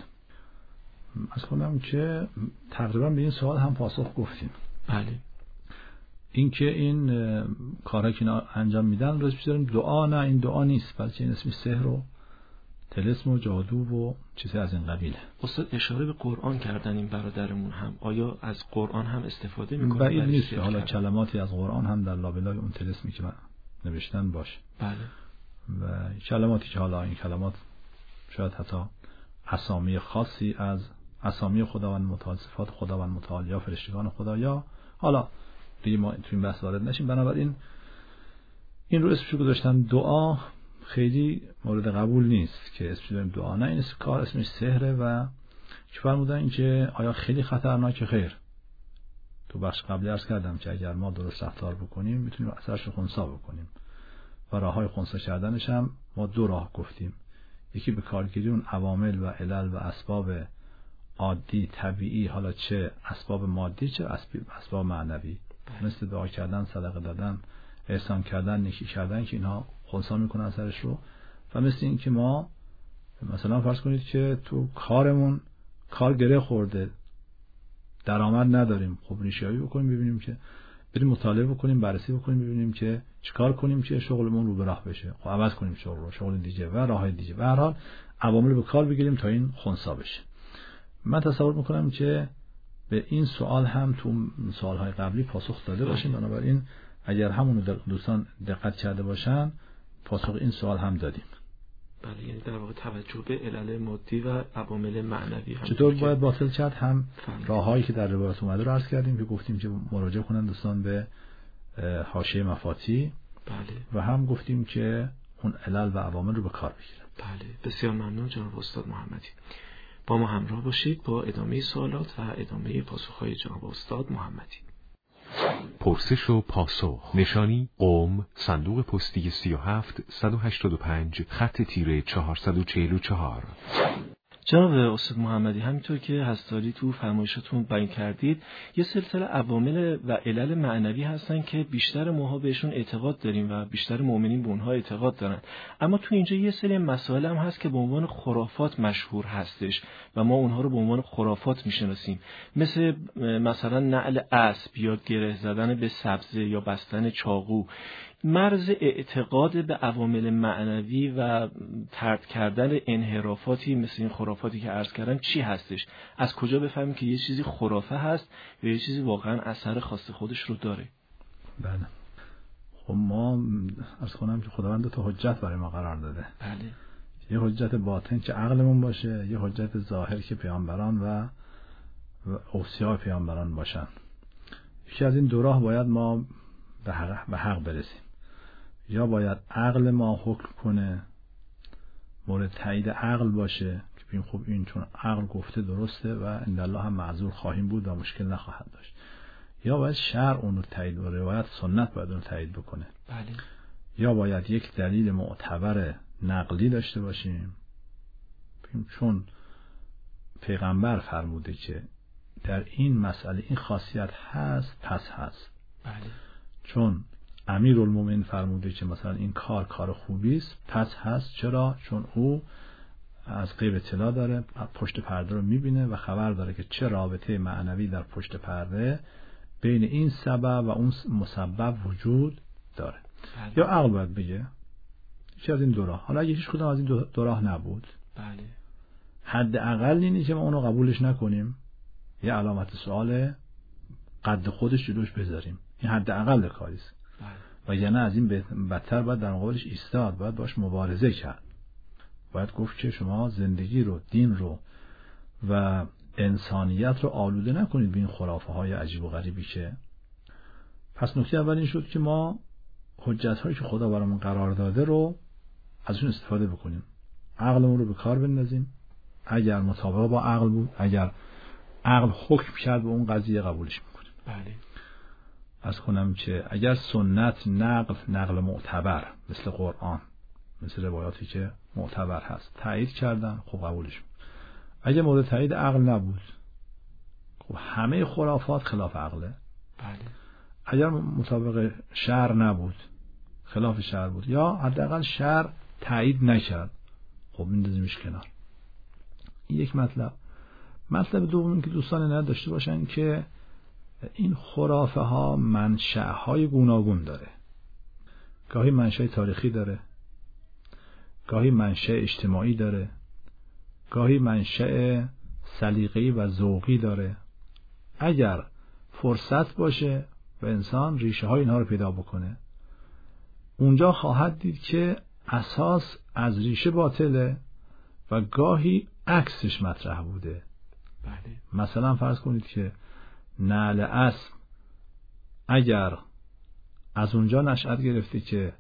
Speaker 5: از خودم که تقریبا به این سوال هم پاسخ گفتیم.
Speaker 6: بله.
Speaker 5: این که این کارها که اینا انجام میدن روش بذاریم دعا، نه این دعا نیست، بلکه این اسمش سحر و طلسم و جادو و چیزی از این قبیله.
Speaker 6: استاد اشاره به قرآن کردن این برادرمون هم، آیا از قرآن هم استفاده میکنه؟
Speaker 5: بعید نیست که حالا کلماتی از قرآن هم در لابلای اون طلسمی که نوشتن باشه.
Speaker 6: بله.
Speaker 5: و کلماتی که حالا این کلمات شاید حتی اسامی خاصی از اسامی خداوند متعال، صفات خداوند متعال یا فرشتگان خدا، یا حالا دیگه ما تو این بحث وارد نشیم. بنابراین این رو اسمشو گذاشتن دعا، خیلی مورد قبول نیست که اسمش داریم دعا. نه، این کار اسمش سحره و که فرمودن این که آیا خیلی خطرناکه؟ خیر. تو بخش قبلی عرض کردم که اگر ما درست رفتار بکنیم میتونیم اثرش رو خنثی بکنیم و راههای خنثی کردنش هم ما دو راه گفتیم. یکی به کارگیری اون عوامل و علل و اسباب عادی طبیعی، حالا چه اسباب مادی چه اسباب معنوی، مثل دعا کردن، صدقه دادن، احسان کردن، نیکی کردن که اینها خنثی میکنن اثرش رو. و مثل این که ما مثلا فرض کنید که تو کارمون کار گره خورده، درآمد نداریم، خب ریشه‌یابی بکنیم ببینیم که بریم مطالعه بکنیم، بررسی بکنیم ببینیم که چیکار کنیم که شغلمون رو به راه بشه، خب عوض کنیم شغل رو، شغل دیگه و راه دیگه. به هر حال عوامل به کار بگیریم تا این خنثی بشه. من تصور میکنم که به این سوال هم تو سوالهای قبلی پاسخ داده باشیم. بنابراین اگر همون دوستان دقت کرده باشن پاسخ این سوال هم دادیم.
Speaker 6: بله، یعنی در واقع توجه به علل مادی و عوامل معنوی هم
Speaker 5: چطور باید باطل کرد، هم راههایی که در روایت اومده رو عرض کردیم که گفتیم که مراجعه کنن دوستان به حاشیه مفاتی
Speaker 6: بله.
Speaker 5: و هم گفتیم که اون علل و عوامل رو به کار بگیرن.
Speaker 6: بله، بسیار ممنون جناب استاد محمدی. با ما همراه باشید با ادامه سوالات و ادامه پاسخهای جناب استاد محمدی.
Speaker 3: پرسش و پاسخ. نشانی قم، صندوق پستی سی و هفت صد و هشتاد و پنج، خط تیره چهارصد و چهل و چهار.
Speaker 6: جناب استاد محمدی، همینطور که هستاری تو فرمایشاتون بیان کردید، یه سلسله عوامل و علل معنوی هستن که بیشتر ماها بهشون اعتقاد داریم و بیشتر مؤمنین به اونها اعتقاد دارن، اما تو اینجا یه سری مسائل هم هست که به عنوان خرافات مشهور هستش و ما اونها رو به عنوان خرافات میشناسیم، مثل مثلا نعل اسب یا گره زدن به سبزه یا بستن چاقو. مرز اعتقاد به عوامل معنوی و طرد کردن انحرافاتی مثل این خرافاتی که عرض کردم چی هستش؟ از کجا بفهمیم که یه چیزی خرافه هست و یه چیزی واقعا اثر خاص خودش رو داره؟
Speaker 5: بله، خب ما عرض کنم که خداوند دو تا حجت برای ما قرار داده.
Speaker 6: بله.
Speaker 5: یه حجت باطن که عقلمون باشه، یه حجت ظاهر که پیامبران و اوصیا پیامبران باشن. یکی از این دو راه باید ما به حق, به حق برسیم. یا باید عقل ما حکم کنه، مورد تایید عقل باشه که ببین خب این چون عقل گفته درسته و ان الله هم معذور خواهیم بود و مشکل نخواهد داشت. یا باید شرع اون رو تایید و روایت سنت باید اون رو تایید بکنه.
Speaker 6: بله.
Speaker 5: یا باید یک دلیل معتبر نقلی داشته باشیم، چون پیغمبر فرموده که در این مسئله این خاصیت هست پس هست.
Speaker 6: بله.
Speaker 5: چون امیرالمومنین فرموده که مثلا این کار کار خوبی است پس هست. چرا؟ چون او از غیب اطلاع داره، پشت پرده رو میبینه و خبر داره که چه رابطه معنوی در پشت پرده بین این سبب و اون مسبب وجود داره.
Speaker 6: بله.
Speaker 5: یا عقل باید بگه یکی از این دو راه. حالا اگه هیچ کدوم از این دو, دو راه نبود،
Speaker 6: بله،
Speaker 5: حداقل اینه که ما اونو قبولش نکنیم، یه علامت سوال قد خودش جلوش بذاریم. این حداقل کاریست.
Speaker 6: بله.
Speaker 5: و یعنی از این بدتر باید در مقابلش ایستاد، باید باش مبارزه کرد، باید گفت که شما زندگی رو، دین رو و انسانیت رو آلوده نکنید به این خرافه های عجیب و غریبی که. پس نکته اول این شد که ما حجت هایی که خدا برامون قرار داده رو ازشون استفاده بکنیم، عقلمون رو به کار بندازیم. اگر مطابق با عقل بود، اگر عقل حکم کرد به اون قضیه، قبولش میکنیم.
Speaker 6: بله.
Speaker 5: از کنم که اگر سنت، نقل نقل معتبر مثل قرآن، مثل روایاتی که معتبر هست تایید کردن، خب قبولش. اگر مورد تایید عقل نبود، خب همه خرافات خلاف عقله.
Speaker 6: بله.
Speaker 5: اگر مطابق شرع نبود، خلاف شرع بود، یا حداقل شرع تایید نکرد، خب میندازیمش کنار. این یک مطلب. مطلب دوم این که دوستان نداشته باشن که این خرافه ها منشأ های گوناگون داره. گاهی منشأ تاریخی داره، گاهی منشأ اجتماعی داره، گاهی منشأ سلیقه‌ای و ذوقی داره. اگر فرصت باشه و انسان ریشه های اینها رو پیدا بکنه، اونجا خواهد دید که اساس از ریشه باطله و گاهی عکسش مطرح بوده.
Speaker 6: بله.
Speaker 5: مثلا فرض کنید که نعل اسب اگر از اونجا نشأت گرفته که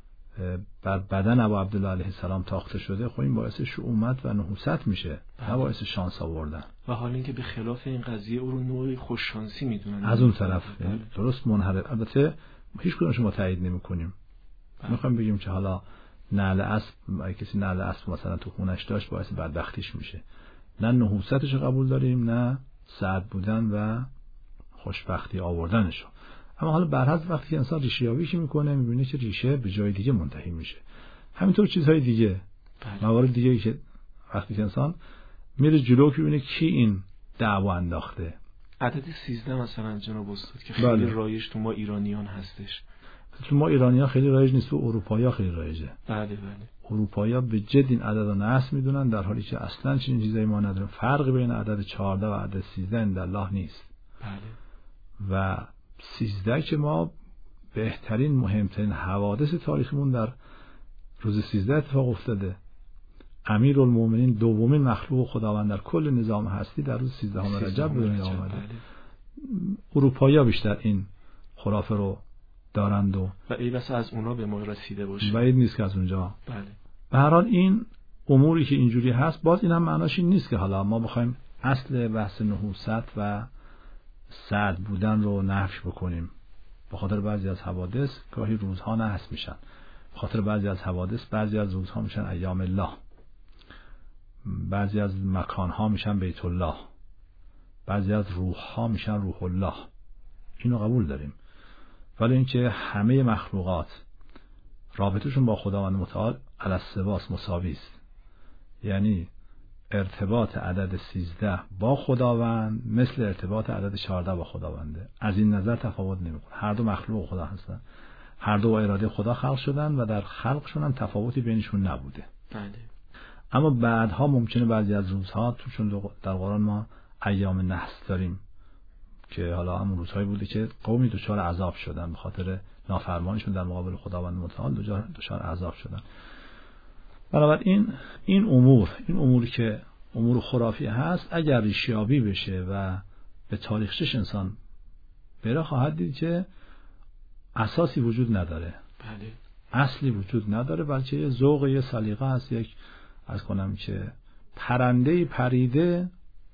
Speaker 5: بر بدن ابو عبدالله علیه السلام تاخته شده، خب این باعث شؤومت و نحوست میشه، نه باعث شانس آوردن.
Speaker 6: و حالا اینکه به خلاف این قضیه او رو نوعی خوش شانسی میدونن
Speaker 5: از اون طرف. درست منحرف. البته هیچ کدومش ما تایید نمی‌کنیم. میخوایم بگیم که حالا نعل اسب، اگه کسی نعل اسب مثلا تو خونش داشت باعث بدبختیش میشه، نه نحوستش قبول داریم نه سعد بودن و خوشبختی آوردنشو. اما حالا برحض وقتی انسان ریشه یابی میکنه میبینه که ریشه به جای دیگه منتهی میشه. همینطور چیزهای دیگه، موارد دیگه که وقتی که انسان میره جلو که ببینه کی این دعوا انداخته.
Speaker 6: عدد سیزده مثلا جناب استاد که خیلی بله. رایج تو ما ایرانیان هستش.
Speaker 5: تو ما ایرانی‌ها خیلی رایج نیست، تو اروپایی‌ها خیلی رایجه.
Speaker 6: بله بله.
Speaker 5: اروپایی‌ها به جد این عدد رو نحس میدونن، در حالی که اصلا چنین چیزایی ما نداریم. فرق بین عدد چهارده و عدد سیزده در الله نیست.
Speaker 6: بله.
Speaker 5: و سیزده که ما بهترین مهمترین حوادث تاریخمون در روز سیزده اتفاق افتاده. امیرالمومنین دومین مخلوق خداوند در کل نظام هستی در روز سیزدهم رجب به دنیا آمده. بله. اروپایی‌ها بیشتر این خرافه رو دارند و
Speaker 6: و ای بسا از اونا به ما رسیده باشه.
Speaker 5: بعید نیست که از اونجا.
Speaker 6: بله.
Speaker 5: به هر حال این اموری که اینجوری هست، باز این هم معناش این نیست که حالا ما بخوایم اصل بحث نحوست و سعد بودن رو نفی بکنیم. به خاطر بعضی از حوادث گاهی روزها نحس میشن، به خاطر بعضی از حوادث بعضی از روزها میشن ایام الله، بعضی از مکانها میشن بیت الله، بعضی از روحها میشن روح الله. اینو قبول داریم. ولی اینکه همه مخلوقات رابطهشون با خداوند متعال علی السواس مساوی است، یعنی ارتباط عدد سیزده با خداوند مثل ارتباط عدد چهارده با خداونده. از این نظر تفاوت نمیکنه. هر دو مخلوق خدا هستن، هر دو با اراده خدا خلق شدن و در خلقشون هم تفاوتی بینشون نبوده.
Speaker 6: بله.
Speaker 5: اما بعدها ممکنه بعضی از روزها، چون در قرآن ما ایام نحس داریم که حالا همون روزهایی بوده که قومی دچار عذاب شدن به خاطر نافرمانیشون در مقابل خداوند متعال، دچار عذاب شدن. بنابراین این امور این اموری که امور خرافی هست، اگر ریشیابی بشه و به تاریخچش انسان بره، خواهد دید که اساسی وجود نداره.
Speaker 6: بله.
Speaker 5: اصلی وجود نداره، بلکه یه ذوق، یه سلیقه هست. یک از کنم که پرنده پریده،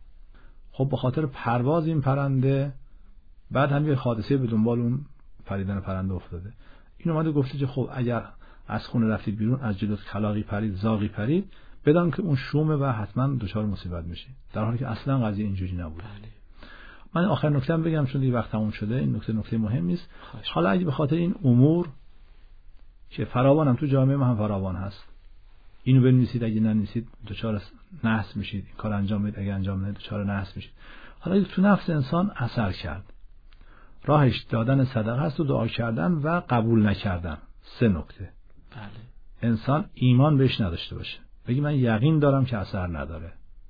Speaker 5: خب به خاطر پرواز این پرنده بعد هم یه حادثه به دنبال اون پریدن پرنده افتاده. این اومده گفته که خب اگر از خونه رفتید بیرون، از جلوت کلاغی پرید، زاغی پرید، بدان که اون شومه و حتما دچار مصیبت میشه، در حالی که اصلا قضیه اینجوری نبود.
Speaker 6: بله.
Speaker 5: من آخر نکته‌ام بگم چون دیگه وقت تموم شده. این نکته نکته مهمی است. حالا اگه به خاطر این امور که فراوان هم تو جامعه ما هم فراوان هست، اینو بنویسید، اگه ننویسید دچار نحس میشید، این کار انجام بدید، اگه انجام ندید دچار نحس میشید. حالا تو نفس انسان اثر کرد، راهش دادن صدقه است و دعا کردن و قبول نکردن. سه نکته.
Speaker 6: بله.
Speaker 5: انسان ایمان بهش نداشته باشه، بگی من یقین دارم که اثر نداره.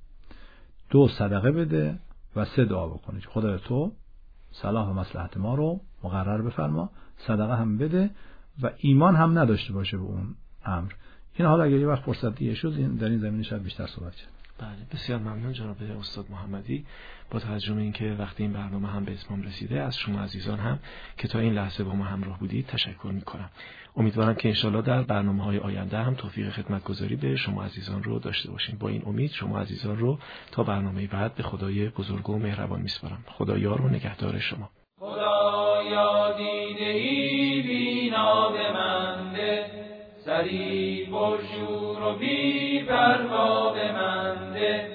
Speaker 5: دو، صدقه بده. و سه، دعا بکنه که خدای تو صلاح و مصلحت ما رو مقرر بفرما. صدقه هم بده و ایمان هم نداشته باشه به اون امر. این حالا اگه یه وقت فرصت دیگه شد این در این زمینه شاید بیشتر صحبت کنیم.
Speaker 6: بله، بسیار ممنون جناب استاد محمدی. با توجه به اینکه وقتی این برنامه هم به اتمام رسیده، از شما عزیزان هم که تا این لحظه با ما همراه بودید تشکر می‌کنم. امیدوارم که انشالله در برنامه‌های آینده هم توفیق خدمتگزاری به شما عزیزان رو داشته باشیم. با این امید شما عزیزان رو تا برنامه بعد به خدای بزرگ و مهربان می‌سپارم. خدا یار و نگهدار شما.
Speaker 8: خدایا دیده‌ای بینا به من ده، سری پرشور و بی پروا به من ده.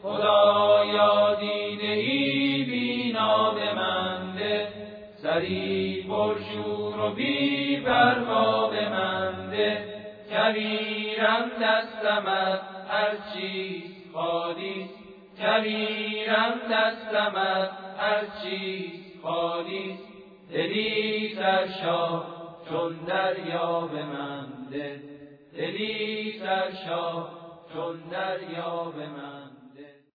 Speaker 8: خدایا دیده‌ای بینا به من ده، سری پرشور و بی پروا به من ده. کبیرم دستمت هر چیز خالی، کبیرم دستمت هر چیز خالی. دلی سرشار چون دریا به من ده، دلی سرشار چون دریا به من